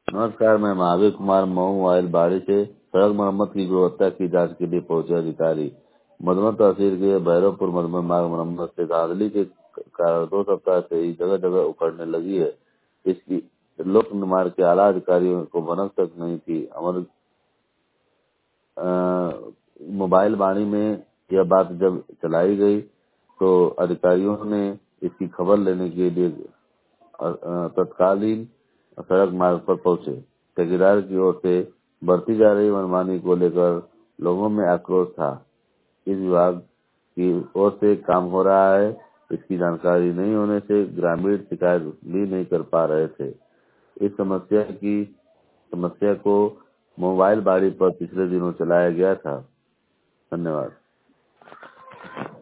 नमस्कार, मैं महावीर कुमार मऊ मोबाइल बाड़ी से सड़क मरम्मत की गुणवत्ता की जांच के लिए पहुंचे अधिकारी। मधुबन तहसील के भैरवपुर मधुबन मार्ग मरम्मत से धांधली के कारण 2 सप्ताह से ही जगह जगह उखड़ने लगी है। इसकी लोक निर्माण के आला अधिकारियों को भनक तक नहीं थी। हमारे मोबाइल वाणी में यह बात जब चलाई गई तो अधिकारियों ने इसकी खबर लेने के लिए तत्कालीन सड़क मार्ग पर पहुंचे। ठेकेदार की ओर से बढ़ती जा रही मनमानी को लेकर लोगों में आक्रोश था। इस विभाग की ओर से काम हो रहा है, इसकी जानकारी नहीं होने से ग्रामीण शिकायत भी नहीं कर पा रहे थे। इस समस्या को मोबाइल बाड़ी पर पिछले दिनों चलाया गया था। धन्यवाद।